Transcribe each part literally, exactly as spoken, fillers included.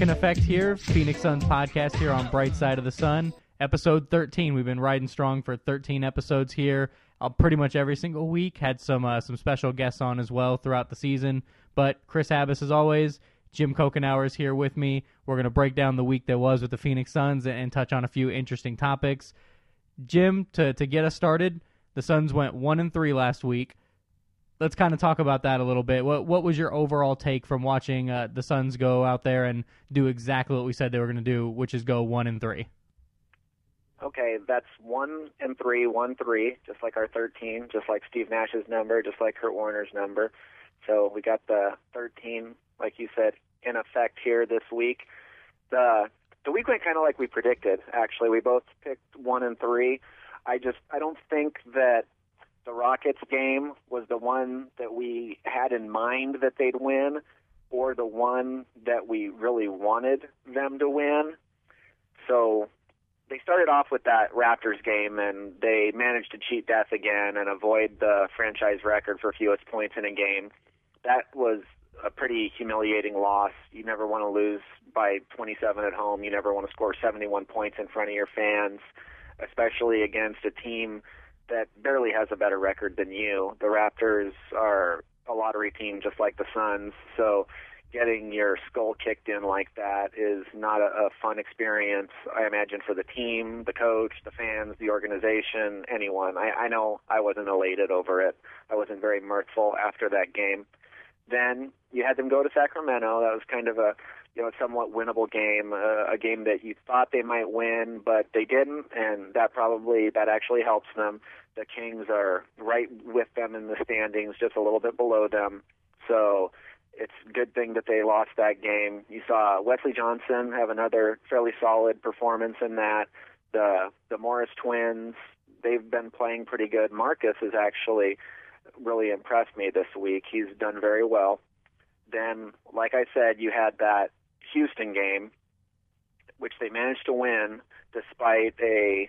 in effect here. Phoenix Suns podcast here on Bright Side of the Sun. Episode thirteen. We've been riding strong for thirteen episodes here. Uh, pretty much every single week. Had some uh, some special guests on as well throughout the season. But Chris Abbas, as always, Jim Kokenauer is here with me. We're going to break down the week that was with the Phoenix Suns and, and touch on a few interesting topics. Jim, to to get us started, the Suns went one and three last week. Let's kind of talk about that a little bit. What what was your overall take from watching uh, the Suns go out there and do exactly what we said they were going to do, which is go one and three? Okay, that's one and three, one three, just like our thirteen, just like Steve Nash's number, just like Kurt Warner's number. So we got the thirteen, like you said, in effect here this week. The the week went kind of like we predicted. Actually, we both picked one and three. I just I don't think that the Rockets game was the one that we had in mind that they'd win, or the one that we really wanted them to win. So they started off with that Raptors game, and they managed to cheat death again and avoid the franchise record for fewest points in a game. That was a pretty humiliating loss. You never want to lose by twenty-seven at home. You never want to score seventy-one points in front of your fans, especially against a team that barely has a better record than you. The Raptors are a lottery team just like the Suns, so getting your skull kicked in like that is not a, a fun experience, I imagine, for the team, the coach, the fans, the organization, anyone. I, I know I wasn't elated over it. I wasn't very mirthful after that game. Then you had them go to Sacramento. That was kind of a you know somewhat winnable game, uh, a game that you thought they might win, but they didn't, and that probably that actually helps them. The Kings are right with them in the standings, just a little bit below them. So it's a good thing that they lost that game. You saw Wesley Johnson have another fairly solid performance in that. The the Morris twins, they've been playing pretty good. Marcus has actually really impressed me this week. He's done very well. Then, like I said, you had that Houston game, which they managed to win despite a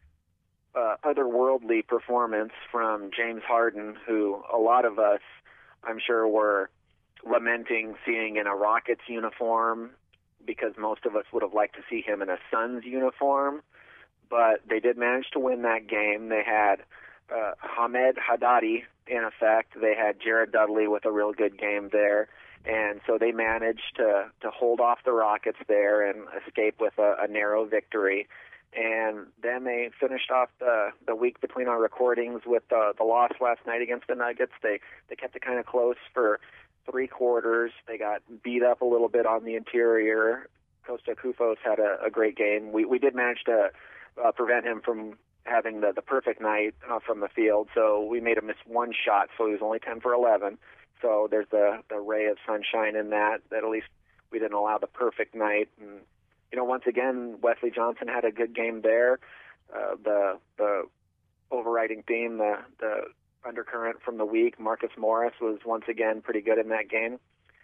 uh, otherworldly performance from James Harden, who a lot of us, I'm sure, were lamenting seeing in a Rockets uniform because most of us would have liked to see him in a Suns uniform. But they did manage to win that game. They had uh, Hamed Haddadi in effect. They had Jared Dudley with a real good game there. And so they managed to, to hold off the Rockets there and escape with a, a narrow victory. And then they finished off the, the week between our recordings with the, the loss last night against the Nuggets. They they kept it kind of close for three quarters. They got beat up a little bit on the interior. Costa Koufos had a, a great game. We we did manage to uh, prevent him from having the, the perfect night uh, from the field. So we made him miss one shot, so he was only ten for eleven. So there's the, the ray of sunshine in that, that at least we didn't allow the perfect night. And, you know, once again, Wesley Johnson had a good game there. Uh, the the overriding theme, the, the undercurrent from the week, Marcus Morris was once again pretty good in that game.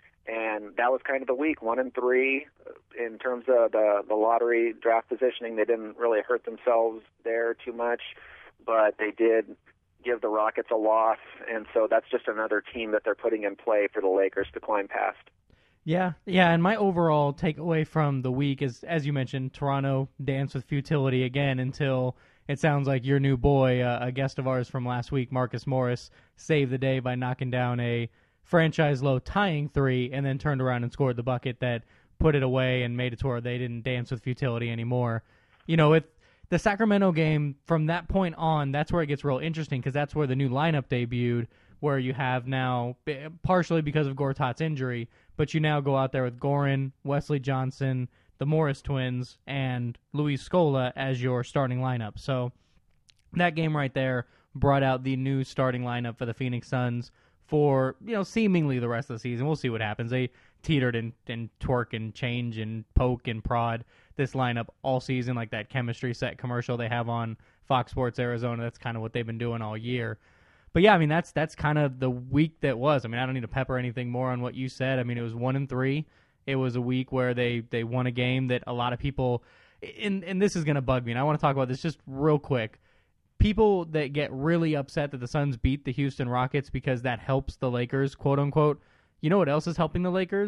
And that was kind of the week, one and three. In terms of the, the lottery draft positioning, they didn't really hurt themselves there too much, but they did give the Rockets a loss, and so that's just another team that they're putting in play for the Lakers to climb past. Yeah, yeah, and my overall takeaway from the week is, as you mentioned, Toronto danced with futility again until it sounds like your new boy, uh, a guest of ours from last week, Marcus Morris, saved the day by knocking down a franchise-low tying three and then turned around and scored the bucket that put it away and made it to where they didn't dance with futility anymore. You know, it the Sacramento game, from that point on, that's where it gets real interesting because that's where the new lineup debuted, where you have now, partially because of Gortat's injury, but you now go out there with Goran, Wesley Johnson, the Morris twins, and Luis Scola as your starting lineup. So that game right there brought out the new starting lineup for the Phoenix Suns for, you know, seemingly the rest of the season. We'll see what happens. They teetered and, and twerk and change and poke and prod this lineup all season, like that chemistry set commercial they have on Fox Sports Arizona. That's kind of what they've been doing all year. But yeah, I mean, that's that's kind of the week that was. I mean, I don't need to pepper anything more on what you said. I mean, it was one and three. It was a week where they, they won a game that a lot of people, and, and this is going to bug me, and I want to talk about this just real quick. People that get really upset that the Suns beat the Houston Rockets because that helps the Lakers, quote unquote. You know what else is helping the Lakers?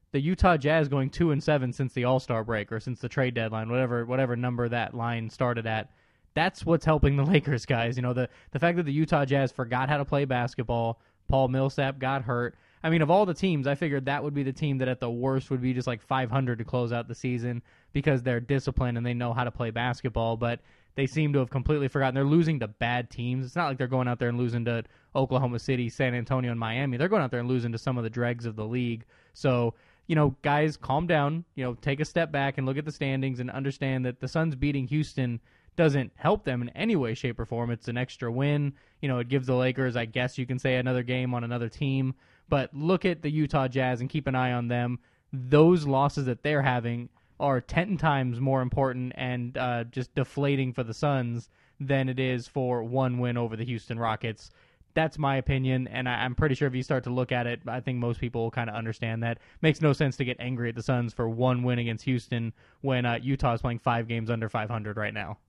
the Utah Jazz going two and seven since the All-Star break or since the trade deadline, whatever whatever number that line started at. That's what's helping the Lakers, guys. You know, the the fact that the Utah Jazz forgot how to play basketball, Paul Millsap got hurt. I mean, of all the teams, I figured that would be the team that at the worst would be just like five hundred to close out the season because they're disciplined and they know how to play basketball, but they seem to have completely forgotten. They're losing to bad teams. It's not like they're going out there and losing to Oklahoma City, San Antonio, and Miami. They're going out there and losing to some of the dregs of the league. So, you know, guys, calm down. You know, take a step back and look at the standings and understand that the Suns beating Houston doesn't help them in any way, shape, or form. It's an extra win. You know, it gives the Lakers, I guess you can say, another game on another team. But look at the Utah Jazz and keep an eye on them. Those losses that they're having are ten times more important and uh, just deflating for the Suns than it is for one win over the Houston Rockets. That's my opinion, and I, I'm pretty sure if you start to look at it, I think most people will kind of understand that. Makes no sense to get angry at the Suns for one win against Houston when uh, Utah is playing five games under five hundred right now.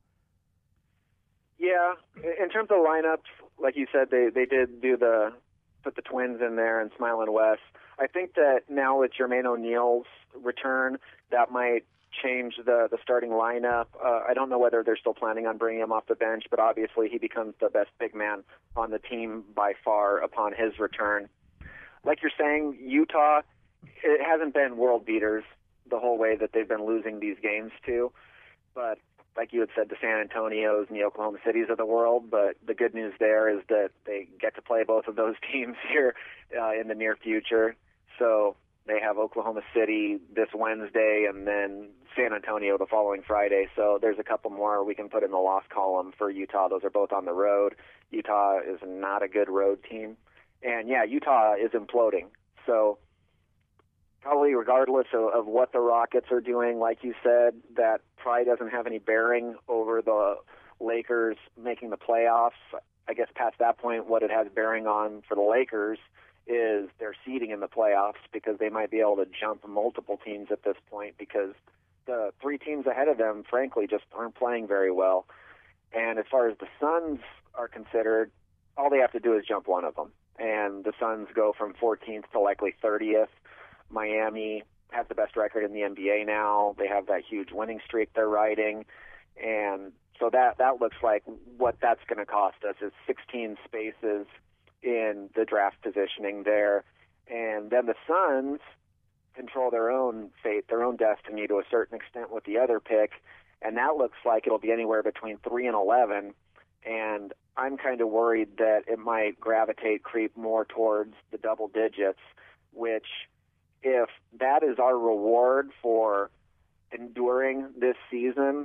Yeah, in terms of lineups, like you said, they, they did do the put the Twins in there and Smiley West. I think that now with Jermaine O'Neal's return, that might change the, the starting lineup. Uh, I don't know whether they're still planning on bringing him off the bench, but obviously he becomes the best big man on the team by far upon his return. Like you're saying, Utah, it hasn't been world beaters the whole way that they've been losing these games to, but like you had said, the San Antonios and the Oklahoma Cities of the world, but the good news there is that they get to play both of those teams here uh, in the near future. So they have Oklahoma City this Wednesday and then San Antonio the following Friday. So there's a couple more we can put in the loss column for Utah. Those are both on the road. Utah is not a good road team. And, yeah, Utah is imploding. So probably regardless of, of what the Rockets are doing, like you said, that probably doesn't have any bearing over the Lakers making the playoffs. I guess past that point, what it has bearing on for the Lakers is their seeding in the playoffs, because they might be able to jump multiple teams at this point because the three teams ahead of them, frankly, just aren't playing very well. And as far as the Suns are considered, all they have to do is jump one of them. And the Suns go from fourteenth to likely thirtieth. Miami has the best record in the N B A now. They have that huge winning streak they're riding. And so that, that looks like what that's going to cost us is sixteen spaces in the draft positioning there. And then the Suns control their own fate, their own destiny to a certain extent with the other pick. And that looks like it'll be anywhere between three and eleven. And I'm kind of worried that it might gravitate, creep more towards the double digits, which, if that is our reward for enduring this season,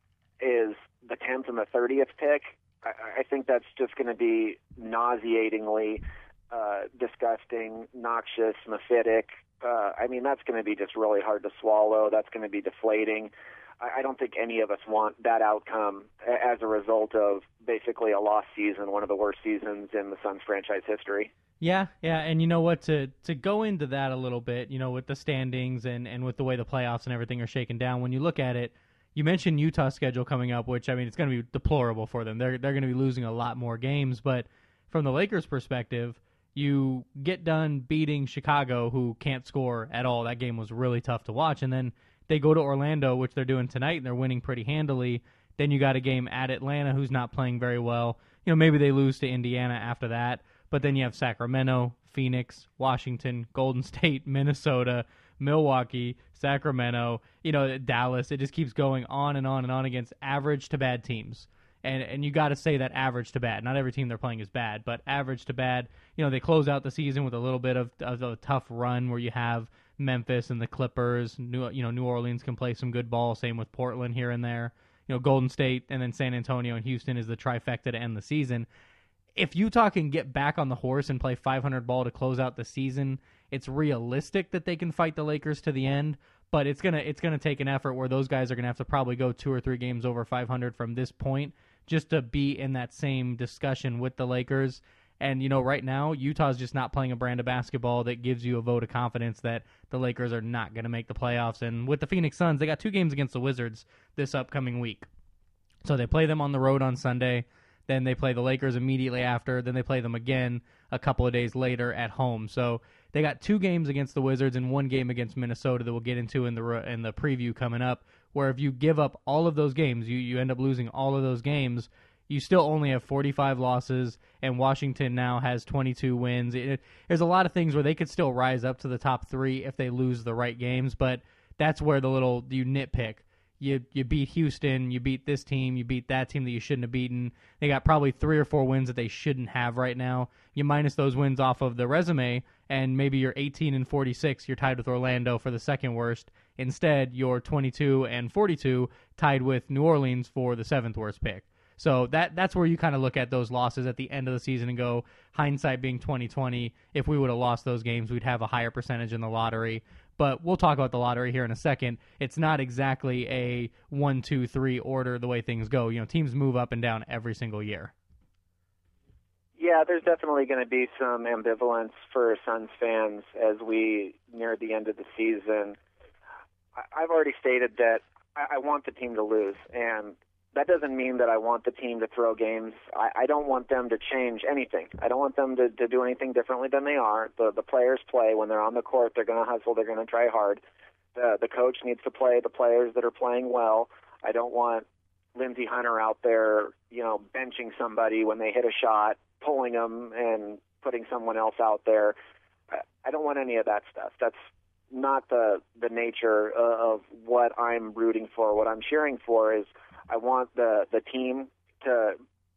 is the tenth and the thirtieth pick, I, I think that's just going to be nauseatingly uh, disgusting, noxious, mephitic. Uh, I mean, that's going to be just really hard to swallow. That's going to be deflating. I, I don't think any of us want that outcome as a result of basically a lost season, one of the worst seasons in the Suns franchise history. Yeah, yeah, and you know what, to to go into that a little bit, you know, with the standings and, and with the way the playoffs and everything are shaken down, when you look at it, you mentioned Utah's schedule coming up, which, I mean, it's going to be deplorable for them. They're, they're going to be losing a lot more games, but from the Lakers' perspective, you get done beating Chicago, who can't score at all. That game was really tough to watch, and then they go to Orlando, which they're doing tonight, and they're winning pretty handily. Then you got a game at Atlanta, who's not playing very well. You know, maybe they lose to Indiana after that. But then you have Sacramento, Phoenix, Washington, Golden State, Minnesota, Milwaukee, Sacramento, you know, Dallas. It just keeps going on and on and on against average to bad teams. And and you got to say that average to bad. Not every team they're playing is bad, but average to bad. You know, they close out the season with a little bit of, of a tough run where you have Memphis and the Clippers. New, you know, New Orleans can play some good ball. Same with Portland here and there. You know, Golden State and then San Antonio and Houston is the trifecta to end the season. If Utah can get back on the horse and play five hundred ball to close out the season, it's realistic that they can fight the Lakers to the end, but it's gonna it's gonna take an effort where those guys are gonna have to probably go two or three games over five hundred from this point just to be in that same discussion with the Lakers. And, you know, right now, Utah's just not playing a brand of basketball that gives you a vote of confidence that the Lakers are not going to make the playoffs. And with the Phoenix Suns, they got two games against the Wizards this upcoming week. So they play them on the road on Sunday. Then they play the Lakers immediately after. Then they play them again a couple of days later at home. So they got two games against the Wizards and one game against Minnesota that we'll get into in the in the preview coming up, where if you give up all of those games, you, you end up losing all of those games, you still only have forty-five losses, and Washington now has twenty-two wins. It, there's a lot of things where they could still rise up to the top three if they lose the right games, but that's where the little, you nitpick. You you beat Houston, you beat this team, you beat that team that you shouldn't have beaten. They got probably three or four wins that they shouldn't have right now. You minus those wins off of the resume, and maybe you're eighteen and forty-six, you're tied with Orlando for the second worst. Instead, you're twenty-two and forty-two, tied with New Orleans for the seventh worst pick. So that that's where you kind of look at those losses at the end of the season and go, hindsight being twenty twenty, if we would have lost those games, we'd have a higher percentage in the lottery. But we'll talk about the lottery here in a second. It's not exactly a one, two, three order the way things go. You know, teams move up and down every single year. Yeah, there's definitely going to be some ambivalence for Suns fans as we near the end of the season. I've already stated that I want the team to lose, and that doesn't mean that I want the team to throw games. I, I don't want them to change anything. I don't want them to, to do anything differently than they are. The the players play. When they're on the court, they're going to hustle. They're going to try hard. The, the coach needs to play the players that are playing well. I don't want Lindsey Hunter out there, you know, benching somebody when they hit a shot, pulling them and putting someone else out there. I, I don't want any of that stuff. That's not the, the nature of what I'm rooting for. What I'm cheering for is I want the, the team to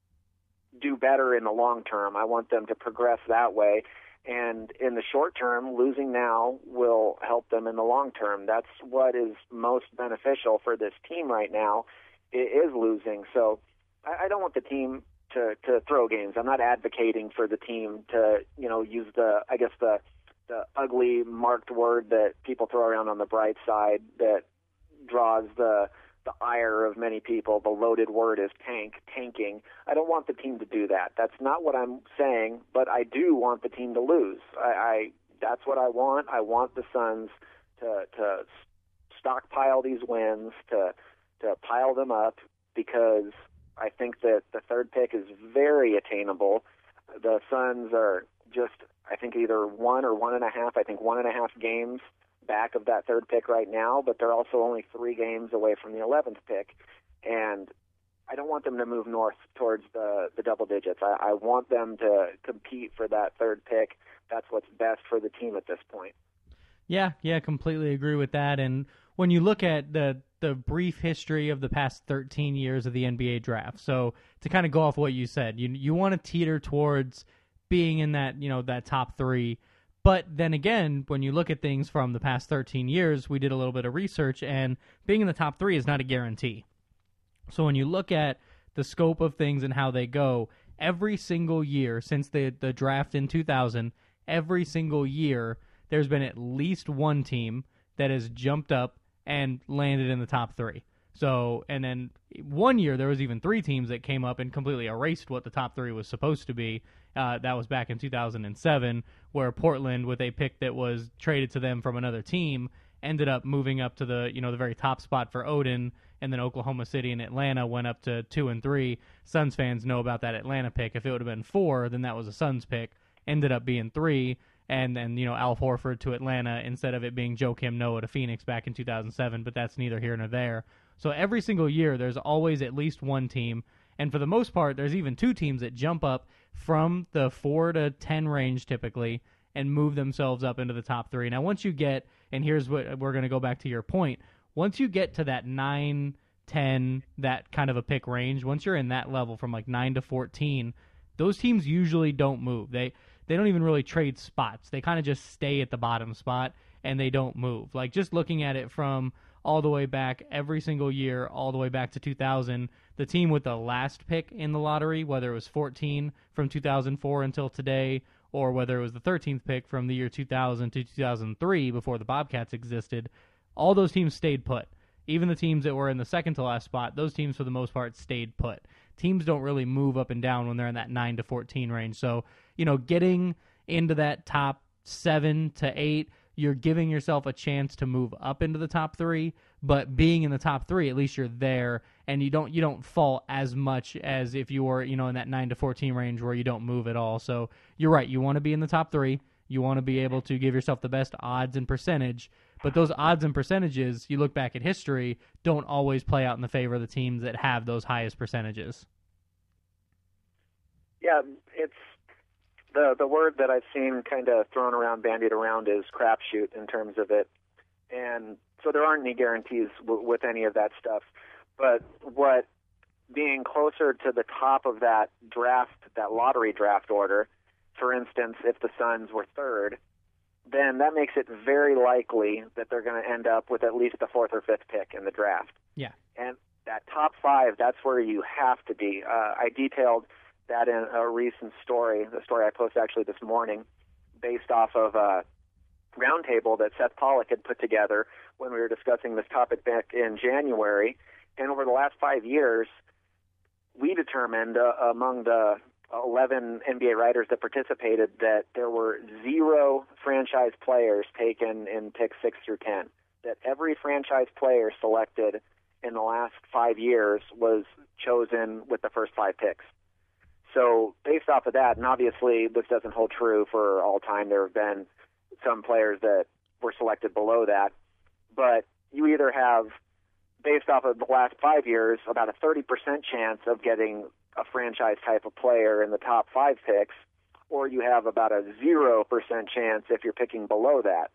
do better in the long term. I want them to progress that way. And in the short term, losing now will help them in the long term. That's what is most beneficial for this team right now, is losing. So I, I don't want the team to, to throw games. I'm not advocating for the team to, you know, use the, I guess, the, the ugly marked word that people throw around on the bright side that draws the the ire of many people. The loaded word is tank, tanking. I don't want the team to do that. That's not what I'm saying, but I do want the team to lose. I, I that's what I want. I want the Suns to to stockpile these wins, to to pile them up, because I think that the third pick is very attainable. The Suns are just, I think, either one or one and a half, I think one and a half games back of that third pick right now, but they're also only three games away from the eleventh pick. And I don't want them to move north towards the, the double digits. I, I want them to compete for that third pick. That's what's best for the team at this point. Yeah, yeah, completely agree with that. And when you look at the the brief history of the past thirteen years of the N B A draft, so to kind of go off what you said, you you want to teeter towards being in that, you know, that top three. But then again, when you look at things from the past thirteen years, we did a little bit of research, and being in the top three is not a guarantee. So when you look at the scope of things and how they go, every single year since the, the draft in two thousand, every single year, there's been at least one team that has jumped up and landed in the top three. So, and then one year there was even three teams that came up and completely erased what the top three was supposed to be. Uh, that was back in two thousand seven, where Portland, with a pick that was traded to them from another team, ended up moving up to the, you know, the very top spot for Odin, and then Oklahoma City and Atlanta went up to two and three. Suns fans know about that Atlanta pick. If it would have been four, then that was a Suns pick. Ended up being three, and then, you know, Al Horford to Atlanta instead of it being Joakim Noah to Phoenix back in two thousand seven, but that's neither here nor there. So every single year, there's always at least one team, and for the most part, there's even two teams that jump up from the four to ten range typically and move themselves up into the top three. Now, once you get, and here's what we're going to go back to your point, once you get to that nine, ten, that kind of a pick range, once you're in that level from like nine to fourteen, those teams usually don't move. They they don't even really trade spots. They kind of just stay at the bottom spot, and they don't move. Like, just looking at it from all the way back every single year, all the way back to two thousand, the team with the last pick in the lottery, whether it was fourteen from two thousand four until today, or whether it was the thirteenth pick from the year two thousand to two thousand three before the Bobcats existed, all those teams stayed put. Even the teams that were in the second to last spot, those teams for the most part stayed put. Teams don't really move up and down when they're in that nine to fourteen range. So, you know, getting into that top seven to eight, you're giving yourself a chance to move up into the top three, but being in the top three, at least you're there, and you don't you don't fall as much as if you were, you know, in that nine to fourteen range where you don't move at all. So you're right. You want to be in the top three. You want to be able to give yourself the best odds and percentage, but those odds and percentages, you look back at history, don't always play out in the favor of the teams that have those highest percentages. Yeah, it's the the word that I've seen kind of thrown around, bandied around, is crapshoot in terms of it, and so there aren't any guarantees w- with any of that stuff. But what being closer to the top of that draft, that lottery draft order, for instance, if the Suns were third, then that makes it very likely that they're going to end up with at least the fourth or fifth pick in the draft. Yeah. And that top five, that's where you have to be. Uh, I detailed that in a recent story, the story I posted actually this morning, based off of a roundtable that Seth Pollack had put together when we were discussing this topic back in January. And over the last five years, we determined uh, among the eleven N B A writers that participated that there were zero franchise players taken in picks six through ten. That every franchise player selected in the last five years was chosen with the first five picks. So based off of that, and obviously this doesn't hold true for all time, there have been some players that were selected below that, but you either have, based off of the last five years, about a thirty percent chance of getting a franchise type of player in the top five picks, or you have about a zero percent chance if you're picking below that.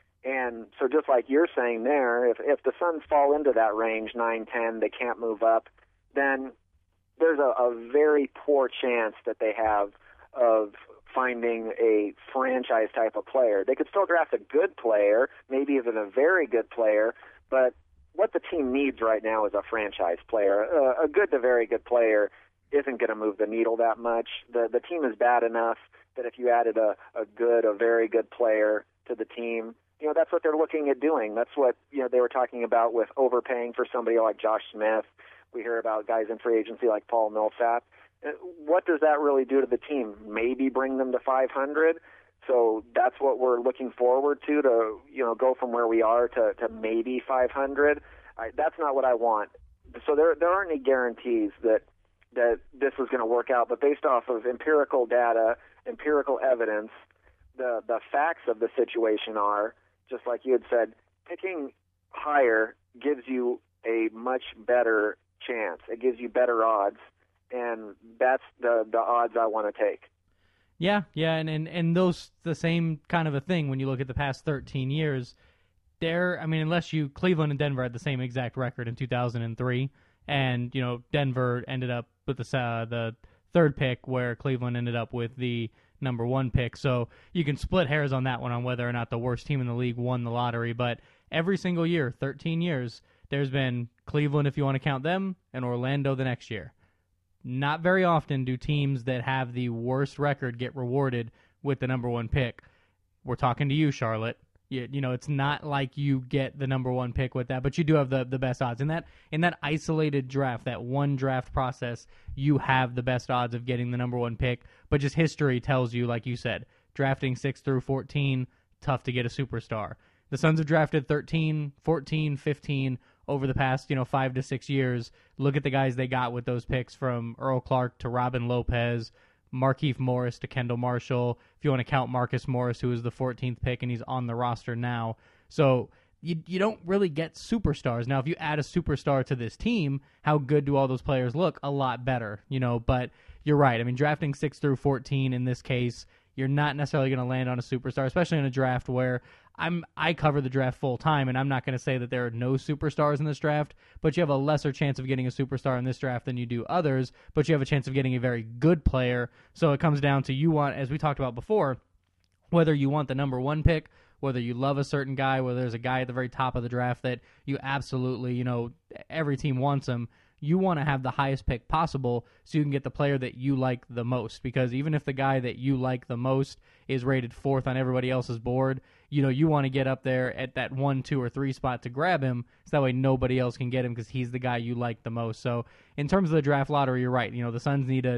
And so just like you're saying there, if, if the Suns fall into that range, nine, ten, they can't move up, then there's a, a very poor chance that they have of finding a franchise type of player. They could still draft a good player, maybe even a very good player, but what the team needs right now is a franchise player. Uh, a good to very good player isn't going to move the needle that much. The the team is bad enough that if you added a, a good, a very good player to the team, you know, that's what they're looking at doing. That's what, you know, they were talking about with overpaying for somebody like Josh Smith. We hear about guys in free agency like Paul Millsap. What does that really do to the team? Maybe bring them to five hundred. So that's what we're looking forward to, to, you know, go from where we are to, to maybe five hundred. I, that's not what I want. So there there aren't any guarantees that that this is going to work out, but based off of empirical data, empirical evidence, the the facts of the situation are, just like you had said, picking higher gives you a much better chance. It gives you better odds, and that's the, the odds I want to take. Yeah, yeah, and, and, and those the same kind of a thing when you look at the past thirteen years. There, I mean, unless you Cleveland and Denver had the same exact record in two thousand three, and you know Denver ended up with the uh, the third pick, where Cleveland ended up with the number one pick. So you can split hairs on that one on whether or not the worst team in the league won the lottery. But every single year, thirteen years, there's been Cleveland, if you want to count them, and Orlando the next year. Not very often do teams that have the worst record get rewarded with the number one pick. We're talking to you, Charlotte. You, you know, it's not like you get the number one pick with that, but you do have the, the best odds. In that in that isolated draft, that one draft process, you have the best odds of getting the number one pick. But just history tells you, like you said, drafting six through fourteen, tough to get a superstar. The Suns have drafted thirteen, fourteen, fifteen over the past, you know, five to six years. Look at the guys they got with those picks, from Earl Clark to Robin Lopez, Markieff Morris to Kendall Marshall. If you want to count Marcus Morris, who is the fourteenth pick, and he's on the roster now. So you you don't really get superstars. Now, if you add a superstar to this team, how good do all those players look? A lot better, you know. But you're right. I mean, drafting six through fourteen in this case, you're not necessarily going to land on a superstar, especially in a draft where I'm I cover the draft full time, and I'm not going to say that there are no superstars in this draft, but you have a lesser chance of getting a superstar in this draft than you do others, but you have a chance of getting a very good player. So it comes down to, you want, as we talked about before, whether you want the number one pick, whether you love a certain guy, whether there's a guy at the very top of the draft that you absolutely, you know, every team wants him. You want to have the highest pick possible so you can get the player that you like the most. Because even if the guy that you like the most is rated fourth on everybody else's board, you know, you want to get up there at that one, two, or three spot to grab him, so that way nobody else can get him because he's the guy you like the most. So in terms of the draft lottery, you're right. You know, the Suns need to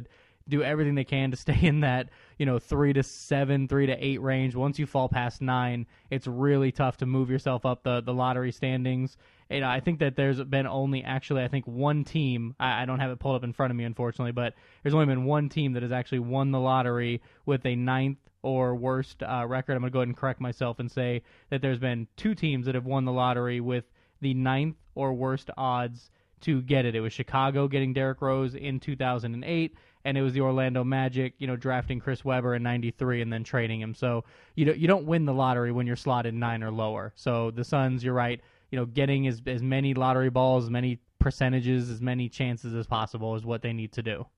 do everything they can to stay in that, you know, three to seven, three to eight range. Once you fall past nine, it's really tough to move yourself up the, the lottery standings. And I think that there's been only actually, I think, one team, I, I don't have it pulled up in front of me, unfortunately, but there's only been one team that has actually won the lottery with a ninth or worst uh, record. I'm going to go ahead and correct myself and say that there's been two teams that have won the lottery with the ninth or worst odds to get it. It was Chicago getting Derrick Rose in two thousand eight, and it was the Orlando Magic, you know, drafting Chris Webber in ninety-three and then trading him. So you don't, you don't win the lottery when you're slotted nine or lower. So the Suns, you're right, you know, getting as, as many lottery balls, as many percentages, as many chances as possible is what they need to do.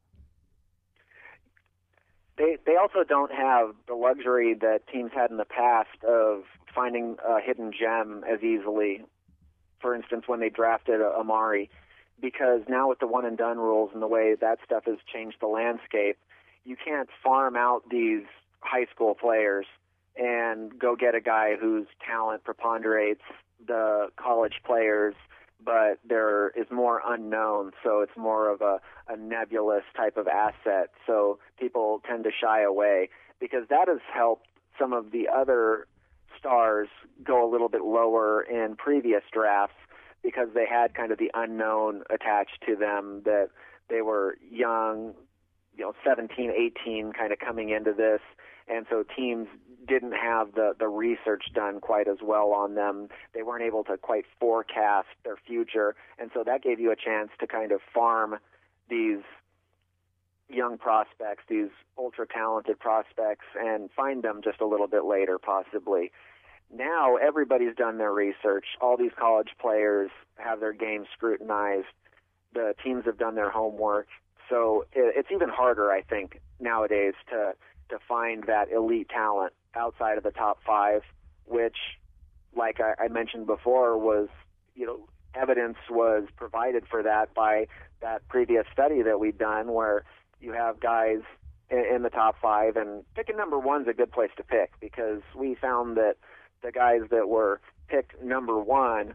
They they also don't have the luxury that teams had in the past of finding a hidden gem as easily. For instance, when they drafted Amari, because now with the one and done rules and the way that stuff has changed the landscape, you can't farm out these high school players and go get a guy whose talent preponderates the college players, but there is more unknown, so it's more of a, a nebulous type of asset. So people tend to shy away because that has helped some of the other stars go a little bit lower in previous drafts because they had kind of the unknown attached to them, that they were young, you know, seventeen, eighteen kind of coming into this, and so teams didn't have the, the research done quite as well on them. They weren't able to quite forecast their future, and so that gave you a chance to kind of farm these young prospects, these ultra-talented prospects, and find them just a little bit later, possibly. Now everybody's done their research. All these college players have their games scrutinized. The teams have done their homework. So it's even harder, I think, nowadays to to find that elite talent outside of the top five, which, like I, I mentioned before, was, you know, evidence was provided for that by that previous study that we'd done, where you have guys in, in the top five, and picking number one's a good place to pick because we found that the guys that were picked number one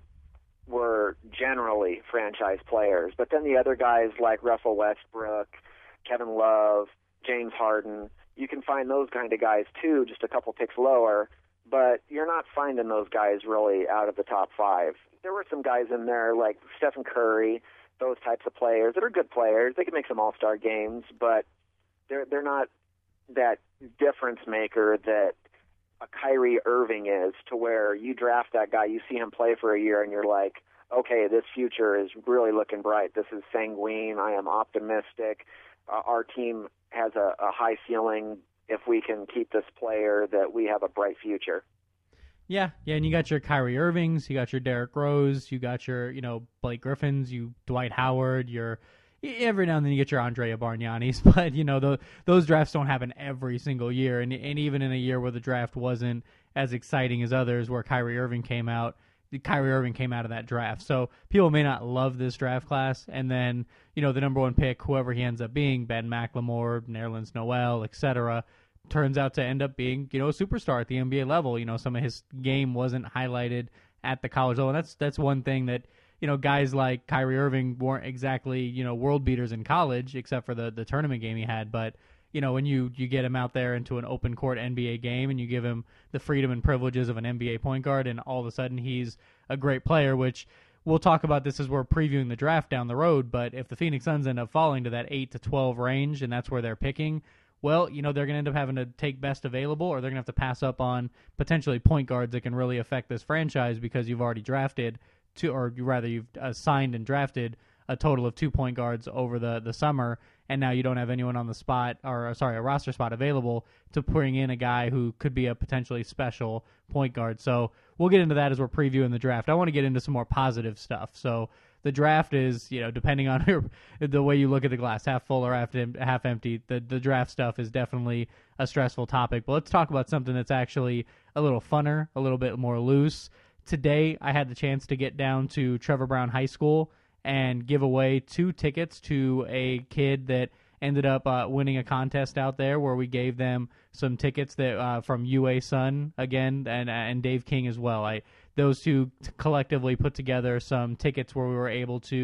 were generally franchise players. But then the other guys like Russell Westbrook, Kevin Love, James Harden, you can find those kind of guys too, just a couple picks lower, but you're not finding those guys really out of the top five. There were some guys in there like Stephen Curry, those types of players that are good players. They can make some all-star games, but they're they're not that difference maker that a Kyrie Irving is, to where you draft that guy, you see him play for a year, and you're like, okay, this future is really looking bright. This is sanguine. I am optimistic. Uh, our team has a, a high ceiling. If we can keep this player, that we have a bright future. Yeah, yeah, and you got your Kyrie Irvings, you got your Derrick Rose, you got your, you know, Blake Griffins, you Dwight Howard, your every now and then you get your Andrea Bargnanis, but you know the, those drafts don't happen every single year, and and even in a year where the draft wasn't as exciting as others, where Kyrie Irving came out, Kyrie Irving came out of that draft. So people may not love this draft class, and then you know the number one pick, whoever he ends up being, Ben McLemore, Nerlens Noel, et cetera, turns out to end up being, you know, a superstar at the N B A level. You know, some of his game wasn't highlighted at the college level, and that's that's one thing that, you know, guys like Kyrie Irving weren't exactly, you know, world beaters in college, except for the, the tournament game he had. But, you know, when you, you get him out there into an open court N B A game and you give him the freedom and privileges of an N B A point guard, and all of a sudden he's a great player, which we'll talk about this as we're previewing the draft down the road. But if the Phoenix Suns end up falling to that eight to twelve range, and that's where they're picking, well, you know, they're going to end up having to take best available, or they're going to have to pass up on potentially point guards that can really affect this franchise, because you've already drafted two, or rather you've assigned and drafted a total of two point guards over the, the summer, and now you don't have anyone on the spot, or sorry, a roster spot available to bring in a guy who could be a potentially special point guard. So we'll get into that as we're previewing the draft. I want to get into some more positive stuff. So the draft is, you know, depending on your, the way you look at the glass, half full or half, half empty, the, the draft stuff is definitely a stressful topic. But let's talk about something that's actually a little funner, a little bit more loose. Today, I had the chance to get down to Trevor Brown High School and give away two tickets to a kid that ended up uh, winning a contest out there, where we gave them some tickets that uh, from U A Sun again, and and Dave King as well. I those two collectively put together some tickets where we were able to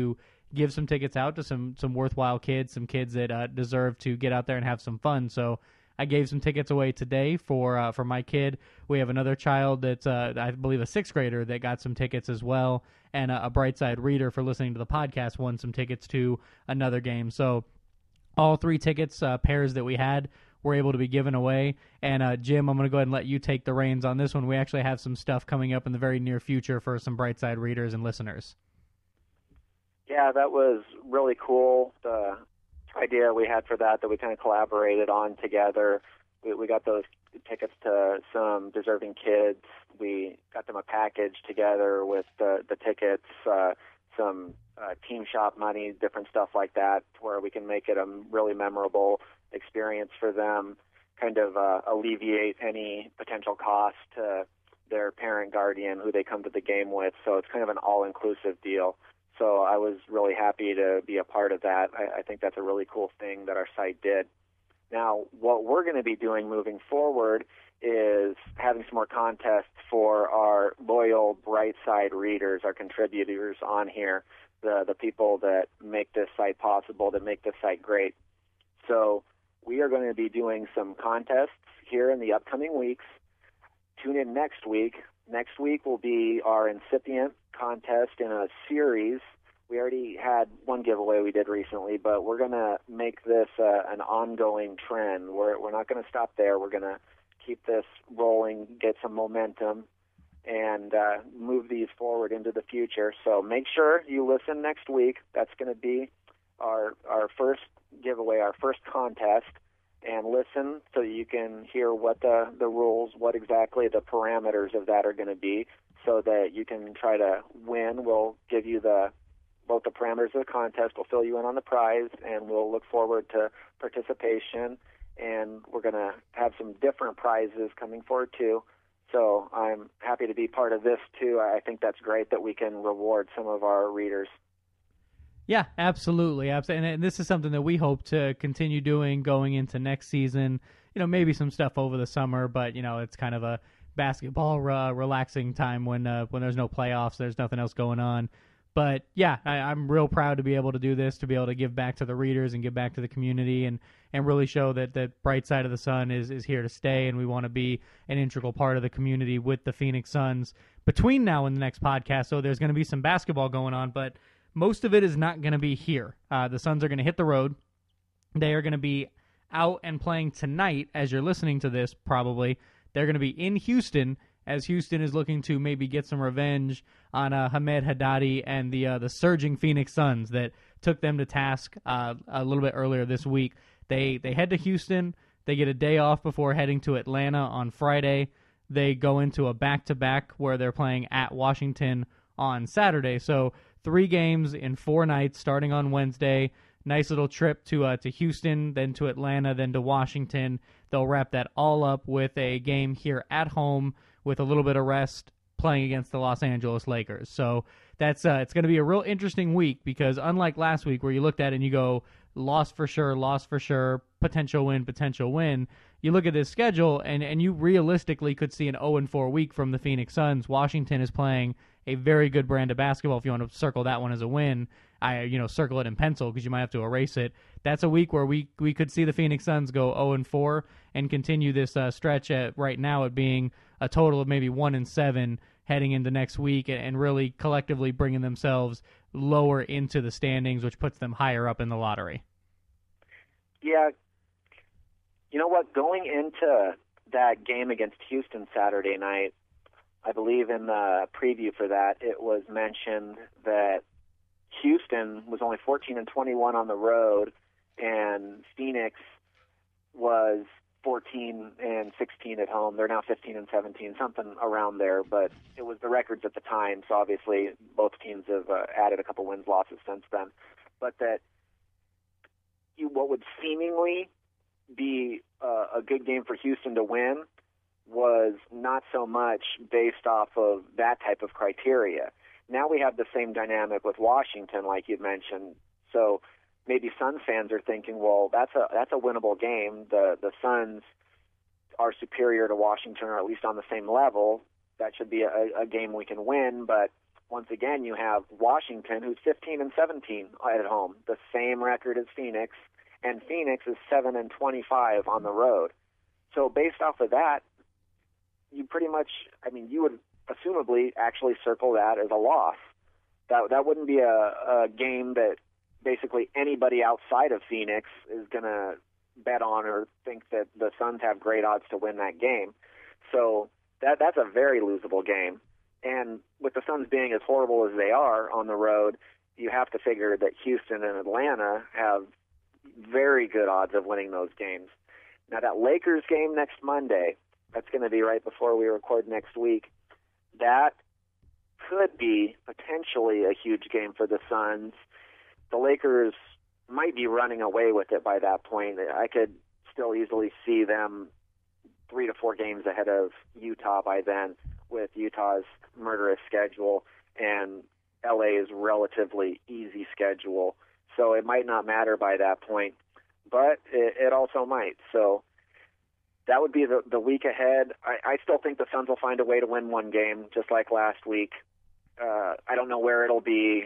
give some tickets out to some some worthwhile kids, some kids that uh, deserve to get out there and have some fun. So I gave some tickets away today for uh, for my kid. We have another child that's, uh, I believe, a sixth grader that got some tickets as well, and a, a Brightside reader for listening to the podcast won some tickets to another game. So all three tickets, uh, pairs that we had, were able to be given away. And uh, Jim, I'm going to go ahead and let you take the reins on this one. We actually have some stuff coming up in the very near future for some Brightside readers and listeners. Yeah, that was really cool. The idea we had for that, that we kind of collaborated on together. We, we got those tickets to some deserving kids. We got them a package together with the, the tickets, uh, some uh, team shop money, different stuff like that, where we can make it a really memorable experience for them, kind of uh, alleviate any potential cost to their parent, guardian, who they come to the game with. So it's kind of an all-inclusive deal. So I was really happy to be a part of that. I, I think that's a really cool thing that our site did. Now, what we're going to be doing moving forward is having some more contests for our loyal Brightside readers, our contributors on here, the, the people that make this site possible, that make this site great. So we are going to be doing some contests here in the upcoming weeks. Tune in next week. Next week will be our incipient contest in a series. We already had one giveaway we did recently, but we're going to make this uh, an ongoing trend. We're, we're not going to stop there. We're going to keep this rolling, get some momentum, and uh, move these forward into the future. So make sure you listen next week. That's going to be our our first giveaway, our first contest, and listen so you can hear what the, the rules, what exactly the parameters of that are going to be, so that you can try to win. We'll give you the both the parameters of the contest. We'll fill you in on the prize, and we'll look forward to participation. And we're going to have some different prizes coming forward, too. So I'm happy to be part of this, too. I think that's great that we can reward some of our readers. Yeah, absolutely. absolutely. And this is something that we hope to continue doing going into next season. You know, maybe some stuff over the summer, but, you know, it's kind of a basketball uh, relaxing time when uh, when there's no playoffs, there's nothing else going on. But, yeah, I, I'm real proud to be able to do this, to be able to give back to the readers and give back to the community and, and really show that that Bright Side of the Sun is, is here to stay, and we want to be an integral part of the community with the Phoenix Suns between now and the next podcast. So there's going to be some basketball going on, but most of it is not going to be here. Uh, the Suns are going to hit the road. They are going to be out and playing tonight as you're listening to this, probably. They're going to be in Houston, as Houston is looking to maybe get some revenge on uh, Hamed Haddadi and the uh, the surging Phoenix Suns that took them to task uh, a little bit earlier this week. They they head to Houston. They get a day off before heading to Atlanta on Friday. They go into a back-to-back where they're playing at Washington on Saturday. So three games in four nights starting on Wednesday. Nice little trip to uh, to Houston, then to Atlanta, then to Washington. They'll wrap that all up with a game here at home with a little bit of rest playing against the Los Angeles Lakers. So that's uh, it's going to be a real interesting week because unlike last week where you looked at it and you go, lost for sure, lost for sure, potential win, potential win, you look at this schedule and, and you realistically could see an oh and four week from the Phoenix Suns. Washington is playing a very good brand of basketball. If you want to circle that one as a win, I you know circle it in pencil because you might have to erase it. That's a week where we we could see the Phoenix Suns go oh and four and continue this uh, stretch at right now at being a total of maybe one and seven heading into next week, and, and really collectively bringing themselves lower into the standings, which puts them higher up in the lottery. Yeah, you know what? Going into that game against Houston Saturday night, I believe in the preview for that, it was mentioned that Houston was only fourteen and twenty-one on the road, and Phoenix was fourteen and sixteen at home. They're now fifteen and seventeen, something around there, but it was the records at the time, so obviously both teams have uh, added a couple wins, losses since then. But that you, what would seemingly be uh, a good game for Houston to win was not so much based off of that type of criteria. Now we have the same dynamic with Washington, like you mentioned. So maybe Suns fans are thinking, well, that's a that's a winnable game. The the Suns are superior to Washington, or at least on the same level. That should be a, a game we can win. But once again, you have Washington, who's fifteen and seventeen at home, the same record as Phoenix, and Phoenix is seven and twenty-five on the road. So based off of that, you pretty much, I mean, you would assumably actually circle that as a loss. That that wouldn't be a, a game that basically anybody outside of Phoenix is going to bet on or think that the Suns have great odds to win that game. So that that's a very losable game. And with the Suns being as horrible as they are on the road, you have to figure that Houston and Atlanta have very good odds of winning those games. Now, that Lakers game next Monday, that's going to be right before we record next week, that could be potentially a huge game for the Suns. The Lakers might be running away with it by that point. I could still easily see them three to four games ahead of Utah by then, with Utah's murderous schedule and L A's relatively easy schedule. So it might not matter by that point, but it, it also might. So that would be the, the week ahead. I, I still think the Suns will find a way to win one game, just like last week. Uh, I don't know where it'll be.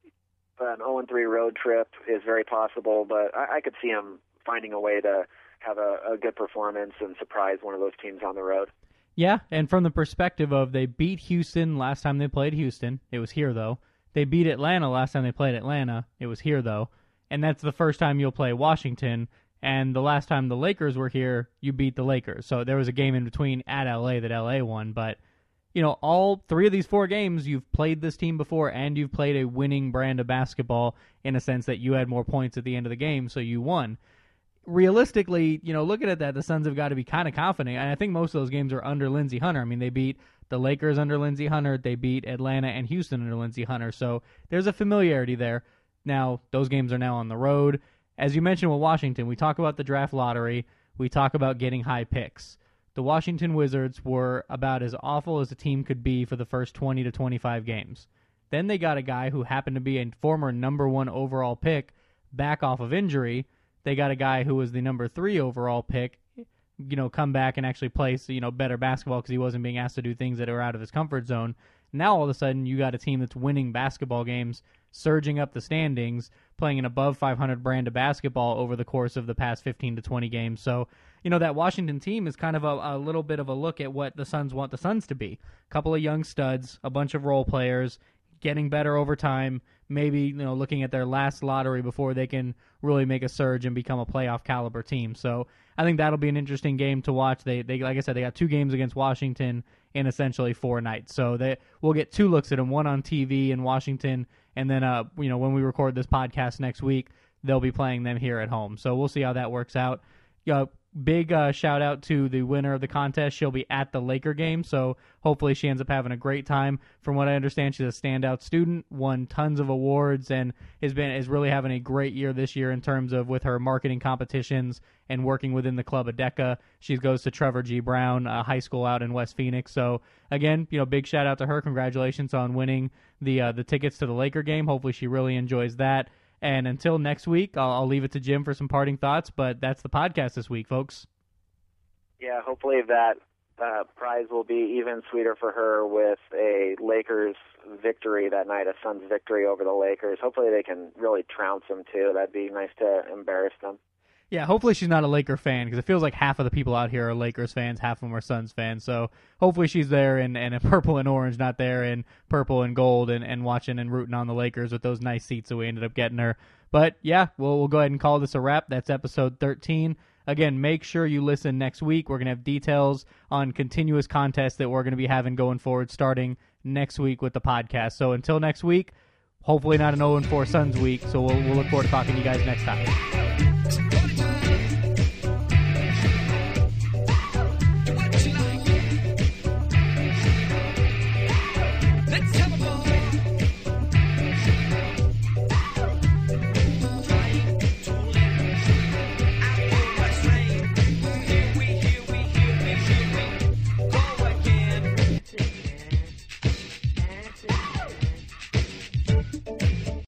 An oh and three road trip is very possible, but I, I could see them finding a way to have a, a good performance and surprise one of those teams on the road. Yeah, and from the perspective of they beat Houston last time they played Houston. It was here, though. They beat Atlanta last time they played Atlanta. It was here, though. And that's the first time you'll play Washington. And the last time the Lakers were here, you beat the Lakers. So there was a game in between at L A that L A won. But, you know, all three of these four games, you've played this team before, and you've played a winning brand of basketball in a sense that you had more points at the end of the game, so you won. Realistically, you know, looking at that, the Suns have got to be kind of confident, and I think most of those games are under Lindsey Hunter. I mean, they beat the Lakers under Lindsey Hunter, they beat Atlanta and Houston under Lindsey Hunter, so there's a familiarity there. Now, those games are now on the road. As you mentioned with Washington, we talk about the draft lottery, we talk about getting high picks. The Washington Wizards were about as awful as a team could be for the first twenty to twenty-five games. Then they got a guy who happened to be a former number one overall pick back off of injury. They got a guy who was the number three overall pick, you know, come back and actually play, you know, better basketball because he wasn't being asked to do things that are out of his comfort zone. Now all of a sudden you got a team that's winning basketball games, surging up the standings, playing an above five hundred brand of basketball over the course of the past fifteen to twenty games. So, you know, that Washington team is kind of a, a little bit of a look at what the Suns want the Suns to be. A couple of young studs, a bunch of role players, getting better over time, maybe, you know, looking at their last lottery before they can really make a surge and become a playoff caliber team. So I think that'll be an interesting game to watch. They, they like I said, they got two games against Washington in essentially four nights. So they we'll get two looks at them, one on T V in Washington, and then uh, you know, when we record this podcast next week, they'll be playing them here at home. So we'll see how that works out. Uh, big uh, shout out to the winner of the contest. She'll be at the Laker game, so hopefully she ends up having a great time. From what I understand, she's a standout student, won tons of awards, and has been is really having a great year this year in terms of with her marketing competitions and working within the Club Adeka. She goes to Trevor G. Brown uh, High School out in West Phoenix. So again, you know, big shout out to her. Congratulations on winning the uh, the tickets to the Laker game. Hopefully she really enjoys that. And until next week, I'll, I'll leave it to Jim for some parting thoughts, but that's the podcast this week, folks. Yeah, hopefully that uh, prize will be even sweeter for her with a Lakers victory that night, a Suns victory over the Lakers. Hopefully they can really trounce them, too. That'd be nice to embarrass them. Yeah, hopefully she's not a Laker fan, because it feels like half of the people out here are Lakers fans, half of them are Suns fans. So hopefully she's there in, in purple and orange, not there in purple and gold, and, and watching and rooting on the Lakers with those nice seats that we ended up getting her. But yeah, we'll, we'll go ahead and call this a wrap. That's episode thirteen. Again, make sure you listen next week. We're going to have details on continuous contests that we're going to be having going forward starting next week with the podcast. So until next week, hopefully not an oh and four Suns week, so we'll, we'll look forward to talking to you guys next time.